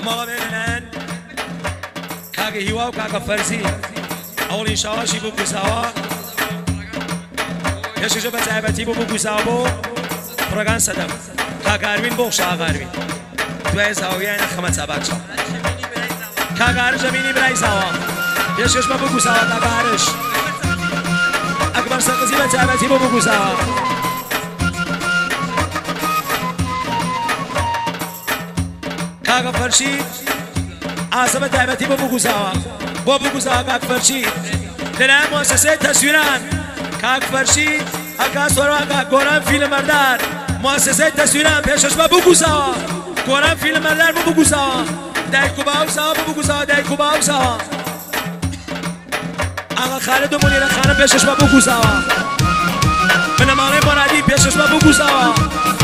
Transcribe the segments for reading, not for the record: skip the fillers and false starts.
مالا بینن کاغ هیوا و کاغ فرزی اولین شواشی بو بوساوا یشجع بتعبتی بو بوساوا بو پرگان صدم کاغ اروین بو شاغ اروین دوای زاویه این خمت سبات شو کاغ ارش بینی برای زاوا یشجع بو بوساوا کاغ ارش اکبر سقزی بتعبتی بو بوساوا کاغ فرشید عصب دعوتی با بگوزاوا کاغ فرشید دلم مؤسسه تصویران کاغ فرشید اکاس ورا گوران فیلم بردار مؤسسه تصویران پیشش با بگوزاوا گوران فیلم بردار با بگوزاوا دایکو باوساوا با بگوزاوا دایکو باوساوا آقا خالد و منیر خانم پیشش با بگوزاوا بنمانه مرادی پیشش با بگوزاوا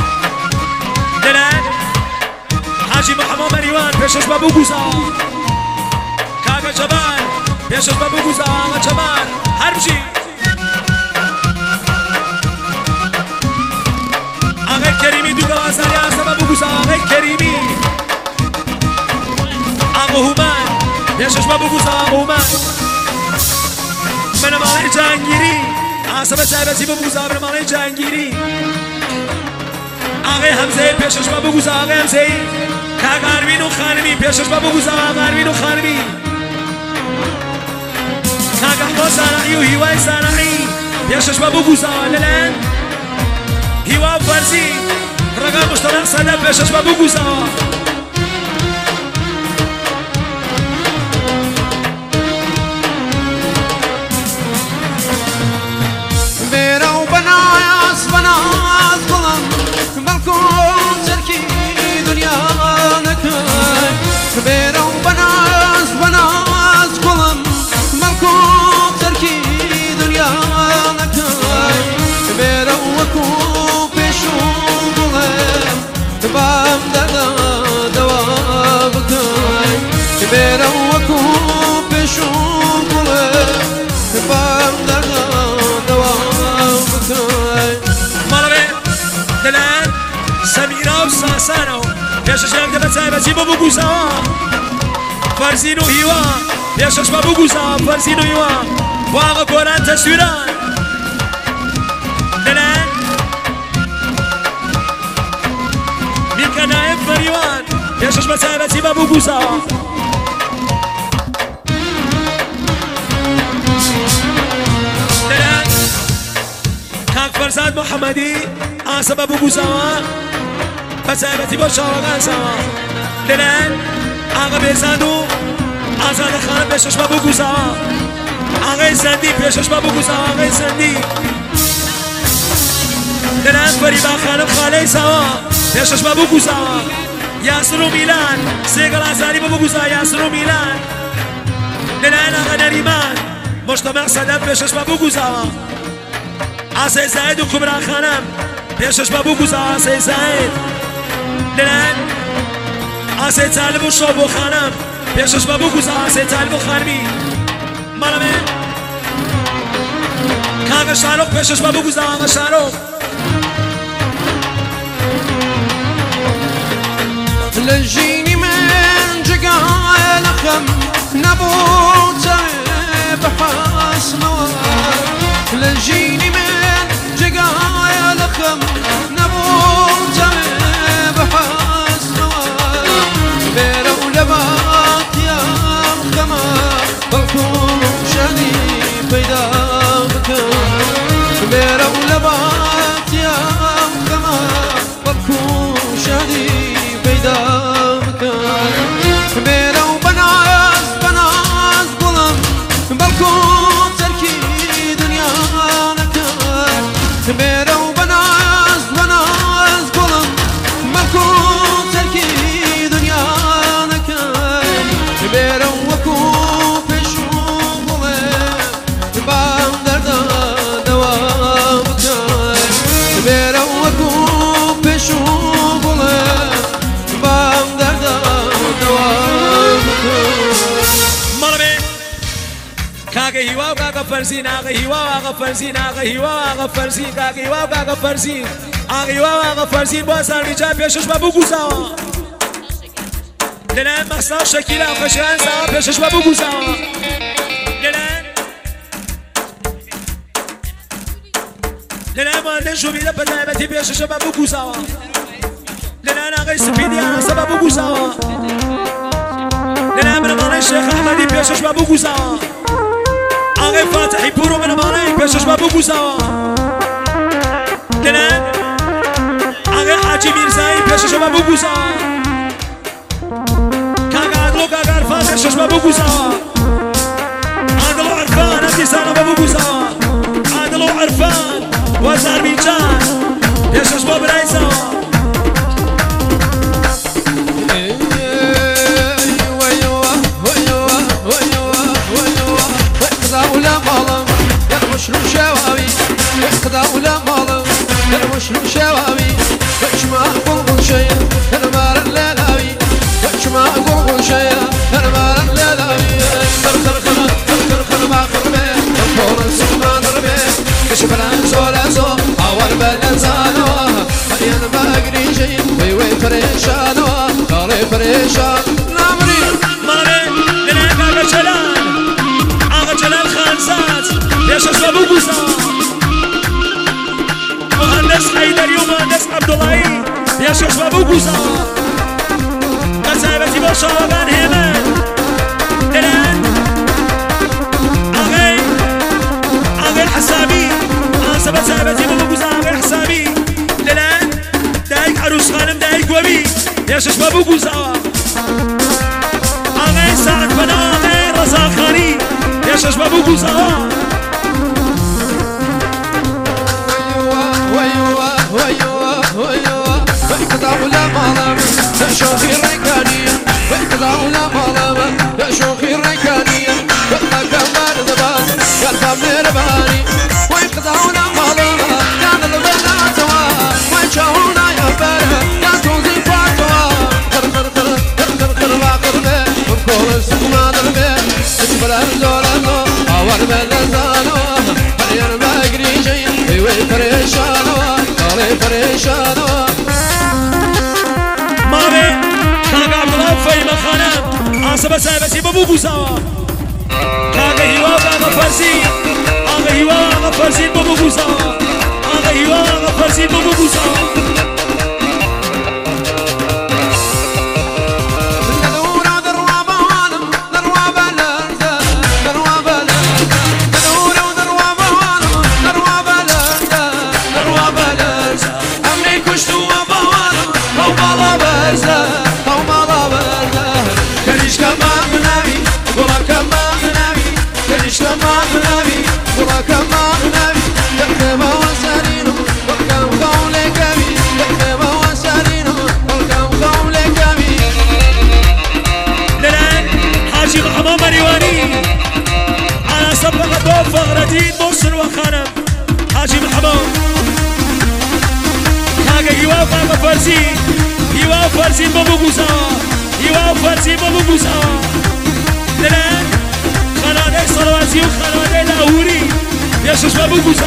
دلم حاجی محمد مریوان پیشش با بگوزاوا کاغ جبال پیشش با بگوزاوا جبال هرچی آقای کریمی دو گوازاری هست با بگوزاوا آقای کریمی آقا هومن پیشش با بگوزاوا هومن بنمانه جهانگیری عصب تعبتی با بگوزاوا بنمانه جهانگیری آقای حمزه پیشش با بگوزاوا آقای حمزه کاغ اروین و خانمی پیشش با بگوزاوا آقا اروین و خانمی کاغ احمد صناعی و هیوای صناعی پیشش با بگوزاوا للن هیوا و فرزی رقم مشترک صدم پیشش با بگوزاوا بیرو بناس بلند بلکن ترکی دنیا نکن بیرو بناس بلند بلکن ترکی دنیا نکن بیرو وکو پیشون بلند بام دوا بکن بیرو وکو پیشون بلند بام دوا بکن دلن سمیرا و ساسانو پیشش هم بتعبتی با بگوزاوا فرزین و هیوا پیشش با بگوزاوا فرزین و هیوا و آقا گوران تصویران دلن میرکا نایب فریوان پیشش بتعبتی با بگوزاوا دلن کاغ فرزاد محمدی عصب بگوزاوا بتعبتی با شاوغان سوا دلن آقا بیزادو آزاد خانم پیشش با بگوزاوا آقای زندی پیشش با بگوزاوا آقای زندی دلن فریبا خانم خاله سوا پیشش با بگوزاوا یاسر و میلان سیگل آزاری با بگوزاوا یاسر و میلان دلن آقا نریمان مجتمع صدم پیشش با بگوزاوا آسه زاید و کبرا خانم پیشش با بگوزاوا آسه زاید دلن آسه طالب و شابو خانم پیشش با بگوزاوا آسه طالب و خانمی مالمه کاغ شارق پیشش با بگوزاوا آقا شارق لجيني من جقال خم نبوت بحاس موال لجيني من جقال خم نبوت بحاس موال بيرو لبات يا خما بلكم شادي بيدا بكم بيرو لبات يا خما بلكم شادي بيدا بكم بيرو بناس بلند بلكم تركي دنيا نكر بيرو بناس بلند بلكم تركي دنيا نكر بيرو وكو بشوم بلند بام دردا دوا بكر بيرو وكو بشوم بلند بام دردا دوا بكر کاغ هیوا و کاغ فرزین آقا هیوا و آقا فرزین آقا هیوا و آقا فرزین کاغ هیوا و کاغ فرزین آقا هیوا و آقا فرزین با سرمی جا پیشش با بگوزاوا دلن مصنع شکیل خوشن زمان پیشش با بگوزم دلن مانده شویده پتایبتی پیشش با بگوزم دلن آقای سپیدی عرصه با بگوزم دلن برمانه شیخ احمدی پیشش با بگوزم آقای فاتحی پورو برمانه پیشش با بگوزم دلن آقای حاجی میرزایی پیشش با بگوزم کاغادلو کاغ عرفان پیشش با بگوزم عادلو عرفان ابتسانه با بگوزم عادلو عرفان وزار بیچان پیشش با برایزم ولا مالم انا مش شواوي مش ما اقول شيء انا ما رلاوي مش ما اقول شيء انا ما رلاوي خر ما خربه فور السما ضربه مش بلان زولازو اول بلزانو انا ما اقري شيء وي فريشانو قالي فريشان نامري مالي لنا اغا جلال خانزات ليش اسبابو بوسا مهندس حيدري ومهندس عبد الله يا شيخ بابو بوزا مسابتي بشاربان همان دلان اغي الحسابي مسابتي بابو بوزا اغي الحسابي دلان دايك عروس خانم دايك وبي يا شيخ بابو بوزا اغي سعد بنا اغي رزاق خاني يا شيخ بابو بوزا ولا مالم شوخي الركانية ولا مالم شوخي الركانية ولا كمال ذبان قلبها مرباني ولا مالم كان البنات ويشاونا يا بره يا توزي فاتوا خر واقربه وكل السكمان دربه تجبر الزولانو اول بلزانو فرير ما اقري شيء وفريشانو قالي فريشانو فايمة خانم عاصبة سايبتي بابو بوساوا آغا هيوا آغا فرسي آغا هيوا آغا فرسي بابو بوساوا آغا هيوا آغا فرسي بابو بوساوا فغردين مصر وخانم حاجي محمود حاجة هوا فاقا فرزين هوا فرزين بابو بوزا هوا فرزين بابو بوزا دلان خنادق صلواتي وخنادق لاهوري يشوش بابو بوزا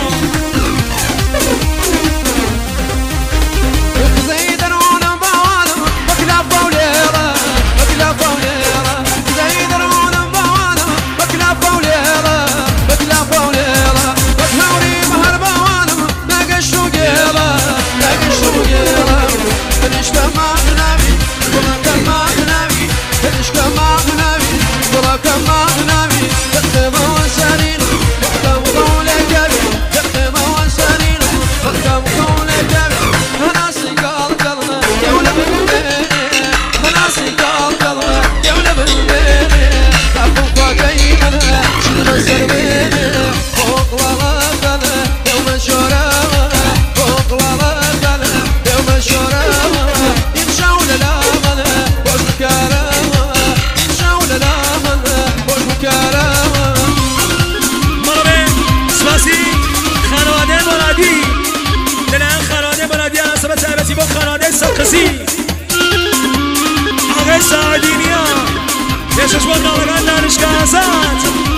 آقای سعدینیا یشش با نالگان دانشگاه آزاد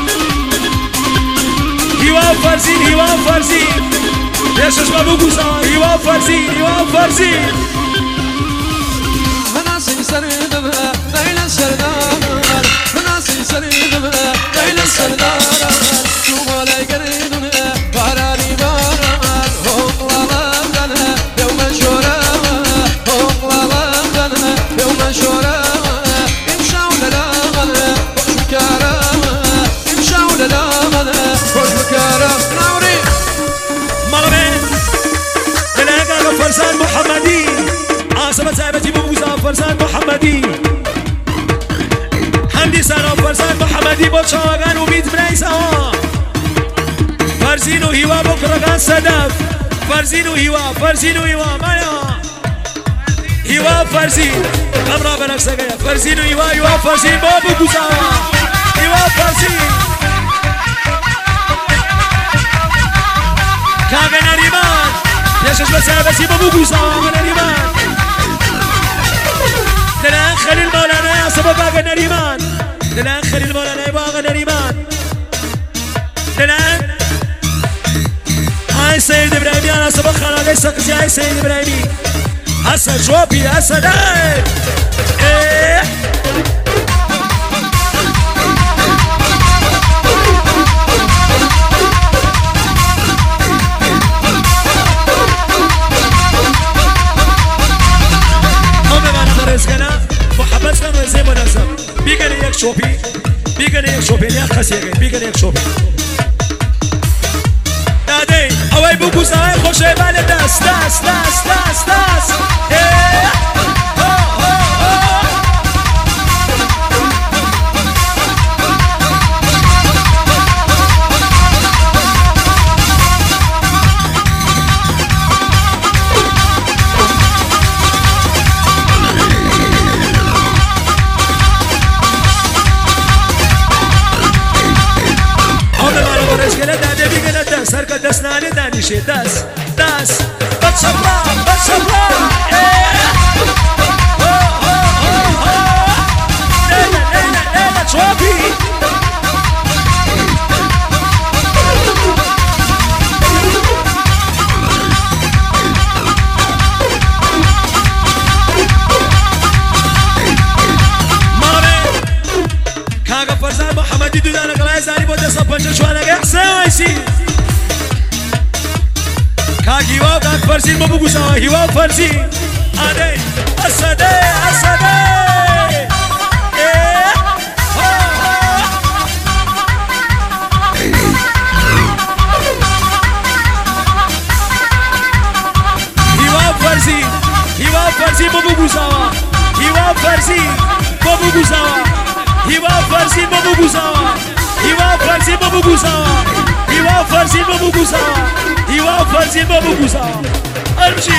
هیوا فرزین یشش با بگوزان هیوا فرزین أنا سنسر دمها سرداران شما لگرینونه بارانی باران هنگلالم دنه یوم شورم هنگلالم دنه یوم شورم امشاو للامنه خوش بکارم امشاو للامنه خوش بکارم نوری مغرب دلقا فرسان محمدي عاصمة سايبتي بوزا فرسان محمدي حمدي سارا فرسان محمدي بوشاغان وميت بناي سوا فرزين وهوا بكرة صدف فرزين وهوا فرزين وهوا مايا هوا فرزين أمرا بنفسك فرزين وهوا فرزين بابو بوزا هوا فرزين كاغن ريمان يشش بسابسي بابو بوزا كاغن ريمان دلان خليل مولانا يا سبب كاغن ريمان دلان خليل مولانا يبا كاغن ريمان دلان هاي سيد ابراهيمي انا سبب خلاص سقسي هاي سيد ابراهيمي حسن شوبي حسن ايه محبت كانوا زي مناسب بيجري يك شوبي بيجري يك شوبي يا خسيري بيجري يك شوبي نادي اوي بوكو ساي خوش بالي داس داس داس داس داس ايه سرك داس ناني دانيشي داس داس بتشبلا بتشبلا ايه ليلى ليلى ليلى شوفي ماري كاغا فرزان محمدي دودانا قلايزاني بودا صبنجا شوانا احساسي كاكي واقع فرزين ما بقول سوا هوا فرزين أدي أسدي أسدي إيه هوا فرزين ما بقول سوا هوا فرزين ما بقول سوا هوا فرزين ما بقول سوا هوا فرزين ما بقول سوا هوا فرزين ما بقول سوا هوا فرزين ما بقول سوا امشي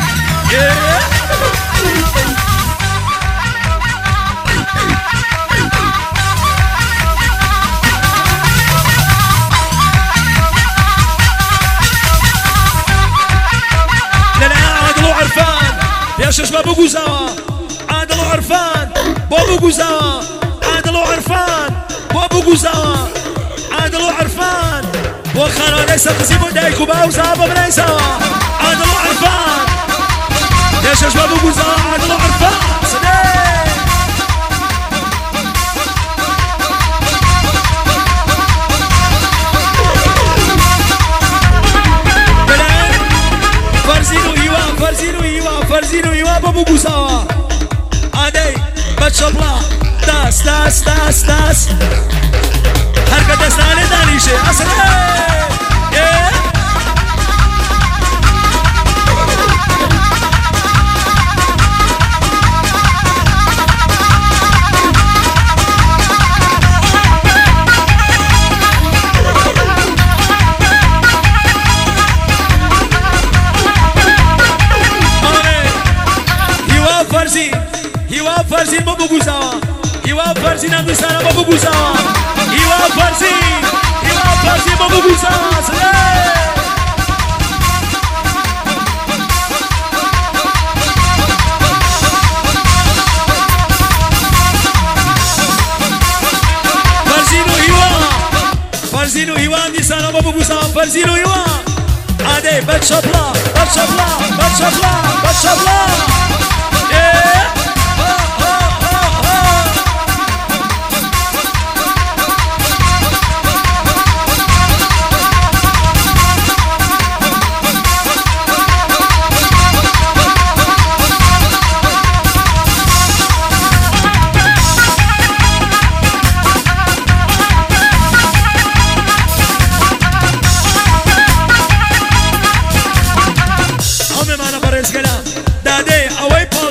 لا عادلو عرفان يا شش ما بقول سوا عادلو عرفان ما بقول سوا عادلو عرفان ما بقول سوا عادلو عرفان وخنا ليس قسيم دايكو باوزابا بلاي سوا عادلو عرفان يا شش ما بقول سوا عادلو عرفان فرزينو هوا ما بقول سوا عادي بتشبلا داس داس داس داس حركة داس ناني دانيشي أسرع فرزين ما بقول سوا هوا فرزين عندي سنة ما بقول سوا هوا فرزين ما بقول سوا فرزين هوا عندي سنة ما بقول سوا فرزين هوا عادي بتشبلا بتشبلا بتشبلا بتشبلا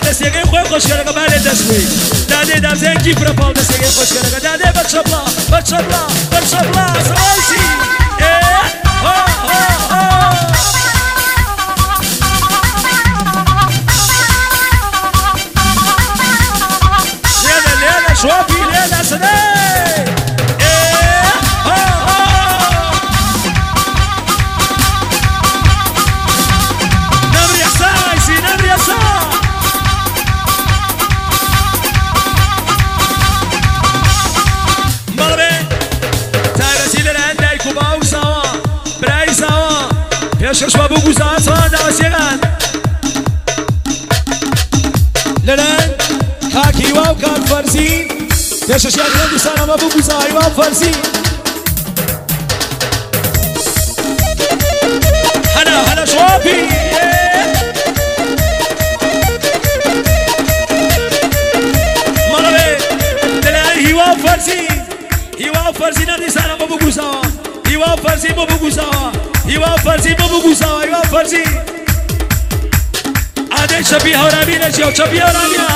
دەستێگەی خۆی خۆشکەرەکە با لێ دەستوی دادێ دابزێنکی پرەپاڵ دەستێگەی خۆشکەرەکە دادێ بەچەپڵا بەچەپڵا بەچەپڵا سەوایسی لێدە لێدە شۆپی لێدە سەدەی پێشکەش بە بوو گوزان چۆن داوەسێگان لەلایەن کاک هیوا و کاک فەرزین پێشکەشیان هێندستان ئەمە بوو گوزان هیوا و فەرزین هەنا هەنا شۆپی مەڵەوێ لەلایەن هیوا و فەرزین هیوا و فەرزین هێندستان ئەمە بوو گوزاوە هیوا و فەرزین بۆ بوو گوزاوە هیوا فەرزی بۆ بگوزاوە هیوا فەرزی ئادەی چەپی هەورامینە چێ و چەپی هەورامینە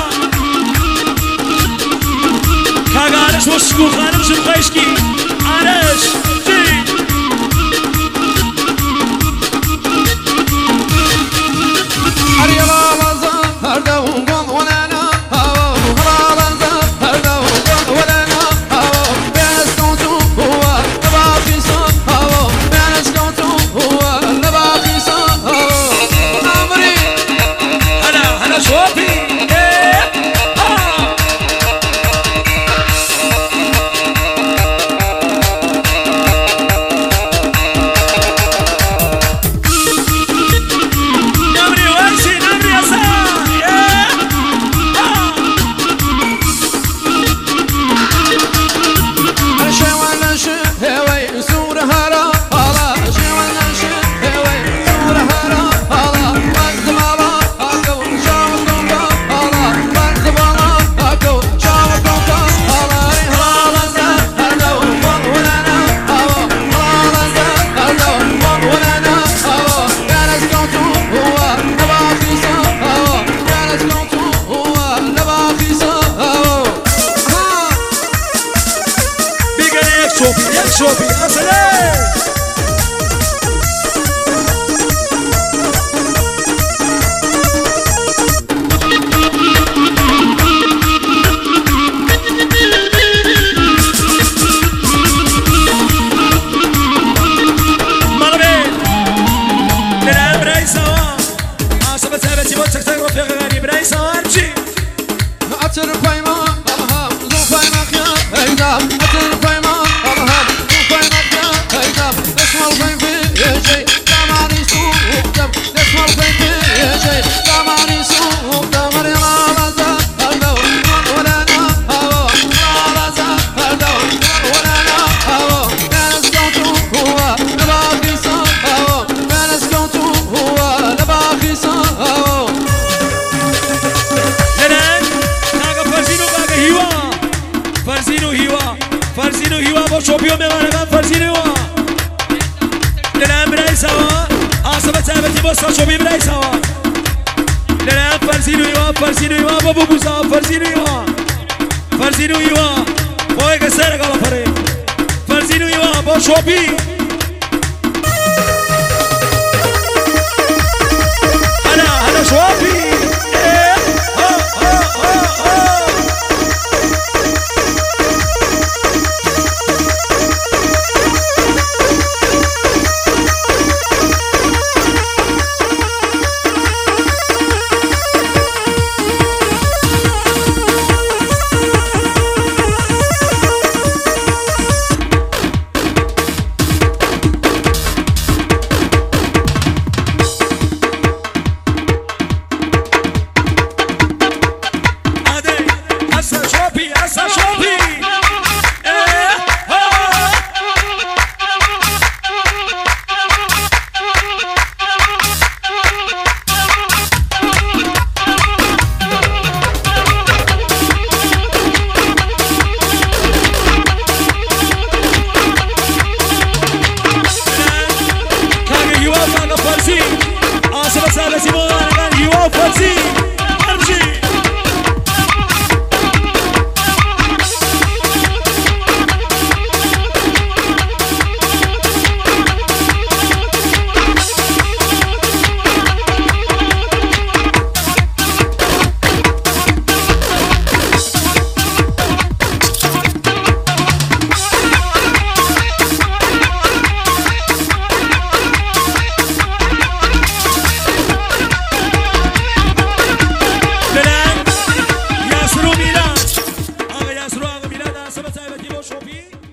کاگە ئارەش بۆ شکوو خانم ژن خۆشکی ئارەش كوبي